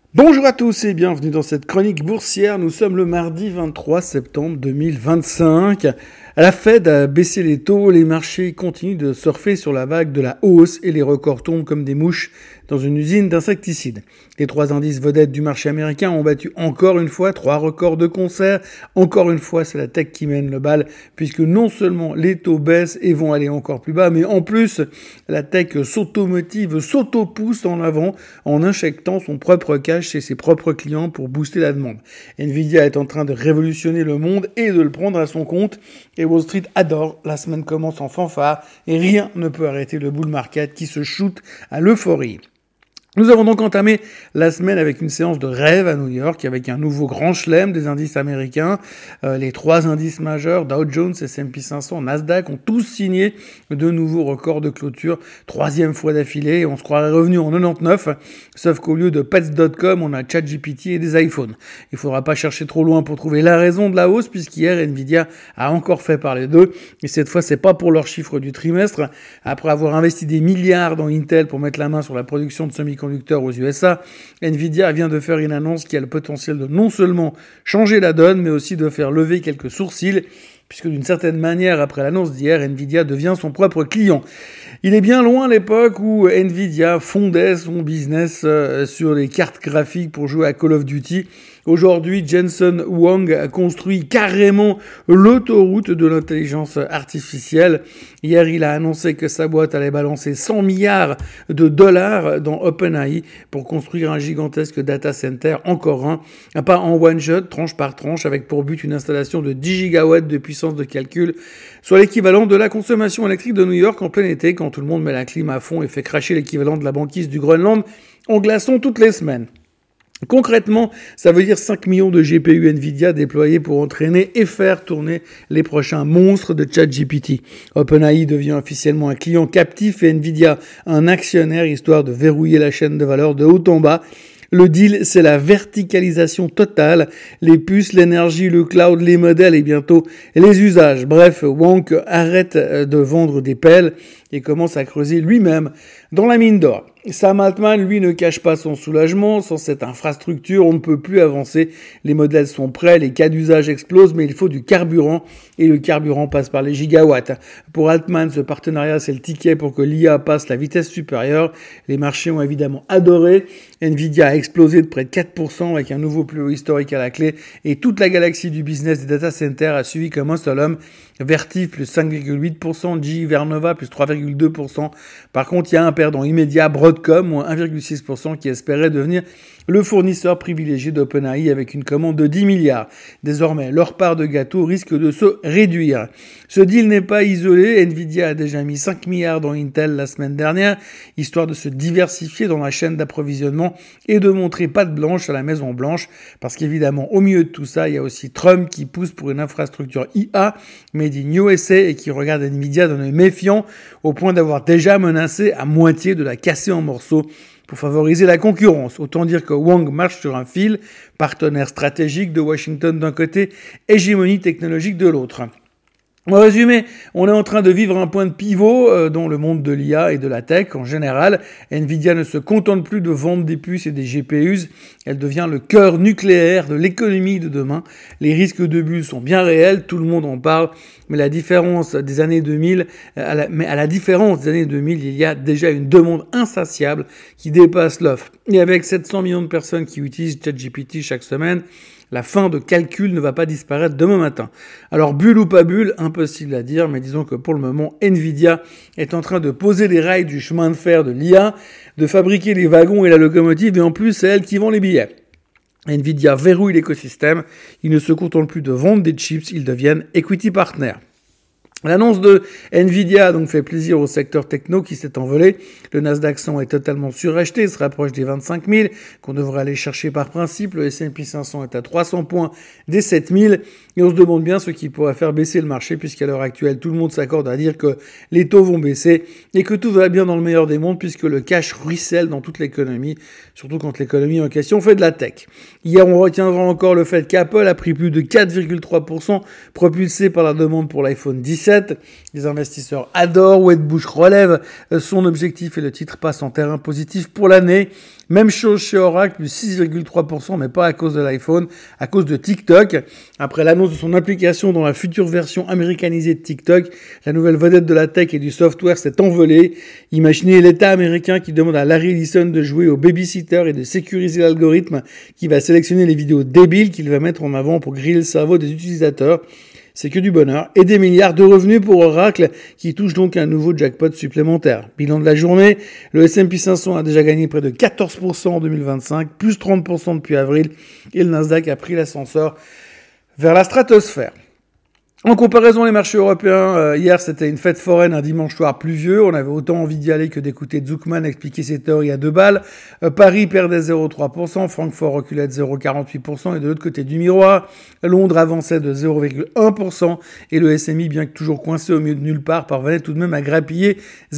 Bonjour à tous et bienvenue dans cette chronique boursière. Nous sommes le mardi 23 septembre 2025. La Fed a baissé les taux, les marchés continuent de surfer sur la vague de la hausse et les records tombent comme des mouches dans une usine d'insecticides. Les trois indices vedettes du marché américain ont battu encore une fois 3 records de concert. Encore une fois, c'est la tech qui mène le bal puisque non seulement les taux baissent et vont aller encore plus bas, mais en plus, la tech s'automotive, s'auto-pousse en avant en injectant son propre cash chez ses propres clients pour booster la demande. Nvidia est en train de révolutionner le monde et de le prendre à son compte. Et Wall Street adore, la semaine commence en fanfare et rien ne peut arrêter le bull market qui se shoot à l'euphorie. Nous avons donc entamé la semaine avec une séance de rêve à New York avec un nouveau grand chelem des indices américains. Les 3 indices majeurs, Dow Jones, S&P 500, Nasdaq, ont tous signé de nouveaux records de clôture, 3e fois d'affilée. On se croirait revenu en 99, sauf qu'au lieu de Pets.com, on a ChatGPT et des iPhones. Il faudra pas chercher trop loin pour trouver la raison de la hausse, puisqu'hier, Nvidia a encore fait parler d'eux. Et cette fois, c'est pas pour leurs chiffres du trimestre. Après avoir investi des milliards dans Intel pour mettre la main sur la production de semi-conducteurs aux USA, Nvidia vient de faire une annonce qui a le potentiel de non seulement changer la donne, mais aussi de faire lever quelques sourcils, puisque d'une certaine manière, après l'annonce d'hier, Nvidia devient son propre client. Il est bien loin l'époque où Nvidia fondait son business sur les cartes graphiques pour jouer à Call of Duty. Aujourd'hui, Jensen Huang a construit carrément l'autoroute de l'intelligence artificielle. Hier, il a annoncé que sa boîte allait balancer 100 milliards de dollars dans OpenAI pour construire un gigantesque data center, encore un pas en one shot, tranche par tranche, avec pour but une installation de 10 gigawatts de puissance de calcul, soit l'équivalent de la consommation électrique de New York en plein été, quand tout le monde met la clim à fond et fait cracher l'équivalent de la banquise du Groenland en glaçons toutes les semaines. Concrètement, ça veut dire 5 millions de GPU Nvidia déployés pour entraîner et faire tourner les prochains monstres de ChatGPT. OpenAI devient officiellement un client captif et Nvidia un actionnaire, histoire de verrouiller la chaîne de valeur de haut en bas. Le deal, c'est la verticalisation totale, les puces, l'énergie, le cloud, les modèles et bientôt les usages. Bref, Wang arrête de vendre des pelles et commence à creuser lui-même dans la mine d'or. Sam Altman, lui, ne cache pas son soulagement. Sans cette infrastructure, on ne peut plus avancer. Les modèles sont prêts, les cas d'usage explosent, mais il faut du carburant. Et le carburant passe par les gigawatts. Pour Altman, ce partenariat, c'est le ticket pour que l'IA passe la vitesse supérieure. Les marchés ont évidemment adoré. Nvidia a explosé de près de 4% avec un nouveau plus haut historique à la clé. Et toute la galaxie du business des data centers a suivi comme un seul homme. Vertiv plus 5,8%, GE Vernova plus 3,2%. Par contre, il y a un perdant immédiat, Broadcom, moins 1,6%, qui espérait devenir le fournisseur privilégié d'OpenAI avec une commande de 10 milliards. Désormais, leur part de gâteau risque de se réduire. Ce deal n'est pas isolé. Nvidia a déjà mis 5 milliards dans Intel la semaine dernière, histoire de se diversifier dans la chaîne d'approvisionnement et de montrer patte blanche à la Maison Blanche. Parce qu'évidemment, au milieu de tout ça, il y a aussi Trump qui pousse pour une infrastructure IA made in USA et qui regarde Nvidia d'un œil méfiant au point d'avoir déjà menacé à moitié de la casser en morceaux pour favoriser la concurrence. Autant dire que Wang marche sur un fil, partenaire stratégique de Washington d'un côté, hégémonie technologique de l'autre. En résumé, on est en train de vivre un point de pivot dans le monde de l'IA et de la tech en général. Nvidia ne se contente plus de vendre des puces et des GPUs, elle devient le cœur nucléaire de l'économie de demain. Les risques de bulle sont bien réels, tout le monde en parle, mais à la différence des années 2000, il y a déjà une demande insatiable qui dépasse l'offre. Et avec 700 millions de personnes qui utilisent ChatGPT chaque semaine, la fin de calcul ne va pas disparaître demain matin. Alors bulle ou pas bulle, impossible à dire, mais disons que pour le moment, Nvidia est en train de poser les rails du chemin de fer de l'IA, de fabriquer les wagons et la locomotive, et en plus, c'est elle qui vend les billets. Nvidia verrouille l'écosystème, ils ne se contentent plus de vendre des chips, ils deviennent equity partners. L'annonce de Nvidia a donc fait plaisir au secteur techno qui s'est envolé. Le Nasdaq 100 est totalement suracheté, il se rapproche des 25 000 qu'on devrait aller chercher par principe. Le S&P 500 est à 300 points des 7 000 et on se demande bien ce qui pourrait faire baisser le marché puisqu'à l'heure actuelle tout le monde s'accorde à dire que les taux vont baisser et que tout va bien dans le meilleur des mondes puisque le cash ruisselle dans toute l'économie, surtout quand l'économie en question fait de la tech. Hier on retiendra encore le fait qu'Apple a pris plus de 4,3% propulsé par la demande pour l'iPhone 17. 2017. Les investisseurs adorent, Wedbush relève son objectif et le titre passe en terrain positif pour l'année. Même chose chez Oracle, plus 6,3%, mais pas à cause de l'iPhone, à cause de TikTok. Après l'annonce de son implication dans la future version américanisée de TikTok, la nouvelle vedette de la tech et du software s'est envolée. Imaginez l'État américain qui demande à Larry Ellison de jouer au babysitter et de sécuriser l'algorithme qui va sélectionner les vidéos débiles qu'il va mettre en avant pour griller le cerveau des utilisateurs. C'est que du bonheur et des milliards de revenus pour Oracle qui touche donc un nouveau jackpot supplémentaire. Bilan de la journée, le S&P 500 a déjà gagné près de 14% en 2025, plus 30% depuis avril et le Nasdaq a pris l'ascenseur vers la stratosphère. En comparaison, les marchés européens, hier c'était une fête foraine, un dimanche soir pluvieux. On avait autant envie d'y aller que d'écouter Zuckman expliquer ses théories à 2 balles. Paris perdait 0,3%, Francfort reculait de 0,48% et de l'autre côté du miroir, Londres avançait de 0,1% et le SMI, bien que toujours coincé au milieu de nulle part, parvenait tout de même à grappiller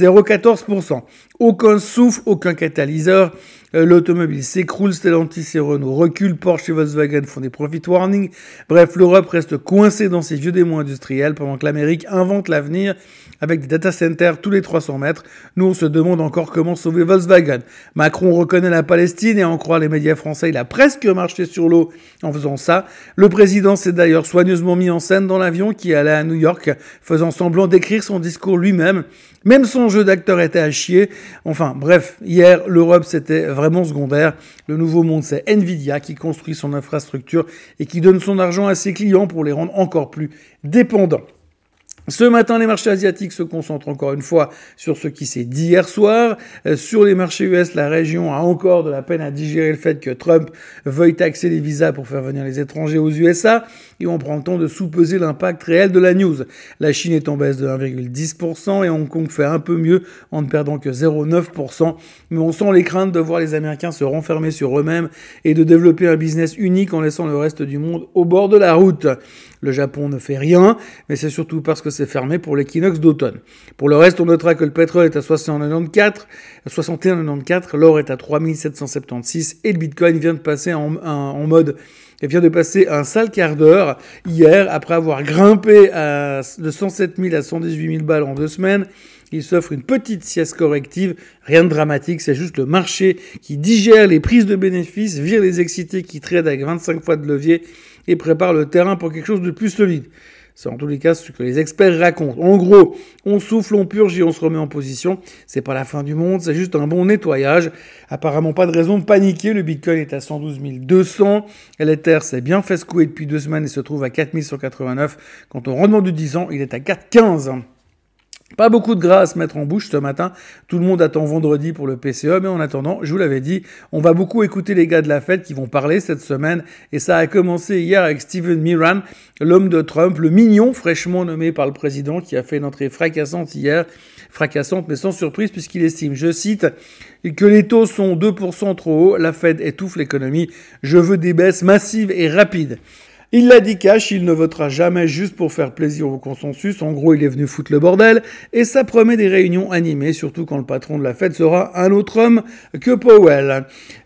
0,14%. Aucun souffle, aucun catalyseur. L'automobile s'écroule, Stellantis et Renault reculent, Porsche et Volkswagen font des profit warnings. Bref, l'Europe reste coincée dans ses vieux démons industriels pendant que l'Amérique invente l'avenir avec des data centers tous les 300 mètres. Nous, on se demande encore comment sauver Volkswagen. Macron reconnaît la Palestine et à en croire les médias français, il a presque marché sur l'eau en faisant ça. Le président s'est d'ailleurs soigneusement mis en scène dans l'avion qui allait à New York, faisant semblant d'écrire son discours lui-même. Même son jeu d'acteur était à chier. Enfin, bref, hier, l'Europe, c'était vraiment secondaire. Le nouveau monde, c'est Nvidia qui construit son infrastructure et qui donne son argent à ses clients pour les rendre encore plus dépendants. Ce matin, les marchés asiatiques se concentrent encore une fois sur ce qui s'est dit hier soir. Sur les marchés US, la région a encore de la peine à digérer le fait que Trump veuille taxer les visas pour faire venir les étrangers aux USA et on prend le temps de sous-peser l'impact réel de la news. La Chine est en baisse de 1,10% et Hong Kong fait un peu mieux en ne perdant que 0,9%. Mais on sent les craintes de voir les Américains se renfermer sur eux-mêmes et de développer un business unique en laissant le reste du monde au bord de la route. Le Japon ne fait rien, mais c'est surtout parce que c'est fermé pour l'équinoxe d'automne. Pour le reste, on notera que le pétrole est à 61,94, l'or est à 3776 et le Bitcoin vient de passer vient de passer un sale quart d'heure hier après avoir grimpé de 107 000 à 118 000 balles en 2 semaines. Il s'offre une petite sieste corrective, rien de dramatique, c'est juste le marché qui digère les prises de bénéfices, vire les excités qui tradent avec 25 fois de levier et prépare le terrain pour quelque chose de plus solide. C'est en tous les cas ce que les experts racontent. En gros, on souffle, on purge et on se remet en position. C'est pas la fin du monde, c'est juste un bon nettoyage. Apparemment pas de raison de paniquer. Le Bitcoin est à 112 200. L'Ether s'est bien fait secouer depuis 2 semaines et se trouve à 4 189. Quant au rendement du 10 ans, il est à 4,15. Pas beaucoup de gras à se mettre en bouche ce matin. Tout le monde attend vendredi pour le PCE, mais en attendant, je vous l'avais dit, on va beaucoup écouter les gars de la Fed qui vont parler cette semaine. Et ça a commencé hier avec Steven Miran, l'homme de Trump, le mignon fraîchement nommé par le président qui a fait une entrée fracassante hier. Fracassante, mais sans surprise puisqu'il estime, je cite, que les taux sont 2% trop hauts. La Fed étouffe l'économie. Je veux des baisses massives et rapides. Il l'a dit cash, il ne votera jamais juste pour faire plaisir au consensus. En gros, il est venu foutre le bordel. Et ça promet des réunions animées, surtout quand le patron de la Fed sera un autre homme que Powell.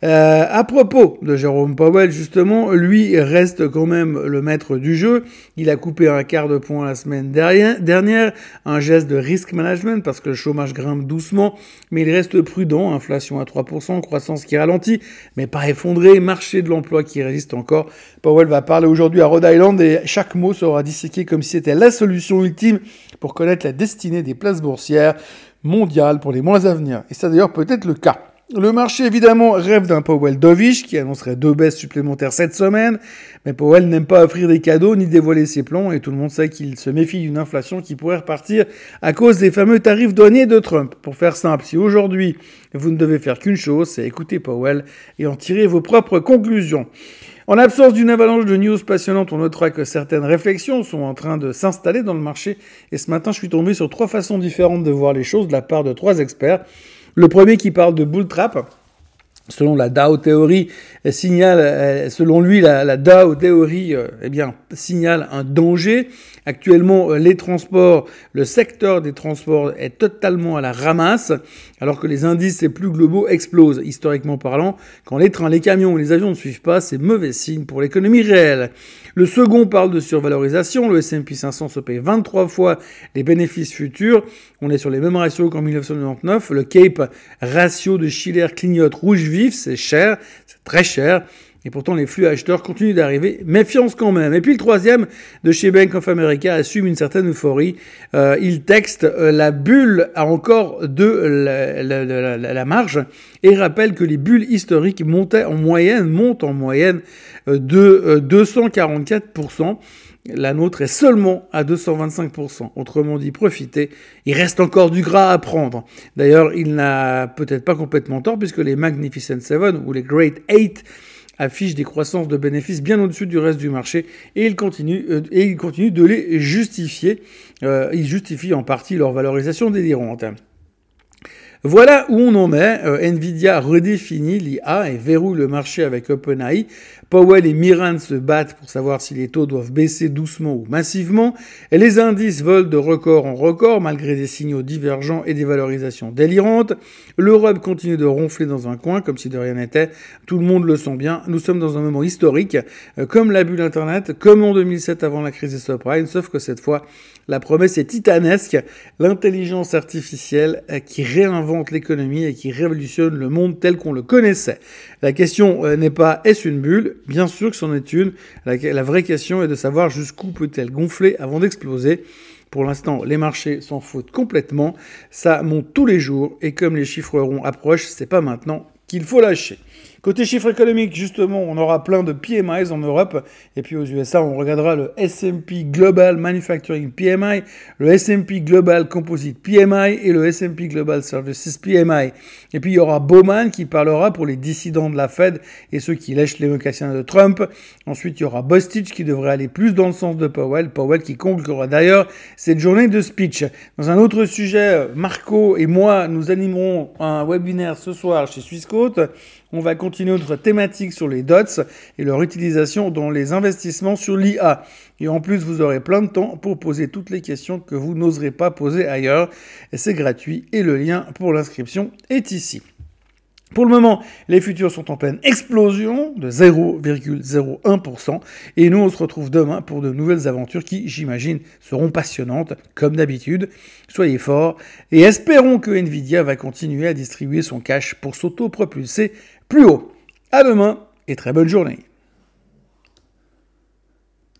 À propos de Jérôme Powell, justement, lui reste quand même le maître du jeu. Il a coupé un quart de point la semaine dernière. Un geste de risk management parce que le chômage grimpe doucement. Mais il reste prudent. Inflation à 3%, croissance qui ralentit, mais pas effondrée. Marché de l'emploi qui résiste encore. Powell va parler aujourd'hui à Rhode Island et chaque mot sera disséqué comme si c'était la solution ultime pour connaître la destinée des places boursières mondiales pour les mois à venir. Et ça d'ailleurs peut être le cas. Le marché évidemment rêve d'un Powell dovish qui annoncerait 2 baisses supplémentaires cette semaine, mais Powell n'aime pas offrir des cadeaux ni dévoiler ses plans et tout le monde sait qu'il se méfie d'une inflation qui pourrait repartir à cause des fameux tarifs douaniers de Trump. Pour faire simple, si aujourd'hui vous ne devez faire qu'une chose, c'est écouter Powell et en tirer vos propres conclusions. En l'absence d'une avalanche de news passionnantes, on notera que certaines réflexions sont en train de s'installer dans le marché. Et ce matin, je suis tombé sur 3 façons différentes de voir les choses de la part de 3 experts. Le premier qui parle de bull trap. Selon la Dow Theory, selon lui, la Dow Theory, signale un danger. Actuellement, les transports, le secteur des transports est totalement à la ramasse, alors que les indices les plus globaux explosent. Historiquement parlant, quand les trains, les camions ou les avions ne suivent pas, c'est mauvais signe pour l'économie réelle. Le second parle de survalorisation. Le S&P 500 se paye 23 fois les bénéfices futurs. On est sur les mêmes ratios qu'en 1999. Le CAPE, ratio de Shiller, clignote rouge vif. C'est cher, c'est très cher. Et pourtant, les flux acheteurs continuent d'arriver. Méfiance quand même. Et puis le troisième, de chez Bank of America, assume une certaine euphorie. Il texte la bulle a encore de la marge et rappelle que les bulles historiques montent en moyenne de 244%. La nôtre est seulement à 225%. Autrement dit, profitez. Il reste encore du gras à prendre. D'ailleurs, il n'a peut-être pas complètement tort puisque les Magnificent Seven ou les Great Eight affichent des croissances de bénéfices bien au-dessus du reste du marché et ils continuent de les justifier. Ils justifient en partie leur valorisation délirante. Voilà où on en est. Nvidia redéfinit l'IA et verrouille le marché avec OpenAI. Powell et Mirand se battent pour savoir si les taux doivent baisser doucement ou massivement. Et les indices volent de record en record malgré des signaux divergents et des valorisations délirantes. L'Europe continue de ronfler dans un coin comme si de rien n'était. Tout le monde le sent bien. Nous sommes dans un moment historique, comme la bulle Internet, comme en 2007 avant la crise des subprimes, sauf que cette fois, la promesse est titanesque. L'intelligence artificielle qui réinvente l'économie et qui révolutionne le monde tel qu'on le connaissait. La question n'est pas est-ce une bulle ? Bien sûr que c'en est une. La vraie question est de savoir jusqu'où peut-elle gonfler avant d'exploser. Pour l'instant, les marchés s'en foutent complètement. Ça monte tous les jours et comme les chiffres ronds approchent, c'est pas maintenant qu'il faut lâcher. Côté chiffres économiques, justement, on aura plein de PMIs en Europe. Et puis aux USA, on regardera le S&P Global Manufacturing PMI, le S&P Global Composite PMI et le S&P Global Services PMI. Et puis il y aura Bowman qui parlera pour les dissidents de la Fed et ceux qui lèchent les mocassins de Trump. Ensuite, il y aura Bostich qui devrait aller plus dans le sens de Powell. Powell qui conclura d'ailleurs cette journée de speech. Dans un autre sujet, Marco et moi, nous animerons un webinaire ce soir chez Swissquote. On va continuer notre thématique sur les DOTS et leur utilisation dans les investissements sur l'IA. Et en plus, vous aurez plein de temps pour poser toutes les questions que vous n'oserez pas poser ailleurs. Et c'est gratuit et le lien pour l'inscription est ici. Pour le moment, les futurs sont en pleine explosion de 0,01%. Et nous, on se retrouve demain pour de nouvelles aventures qui, j'imagine, seront passionnantes, comme d'habitude. Soyez forts et espérons que Nvidia va continuer à distribuer son cash pour s'auto-propulser plus haut. À demain et très bonne journée.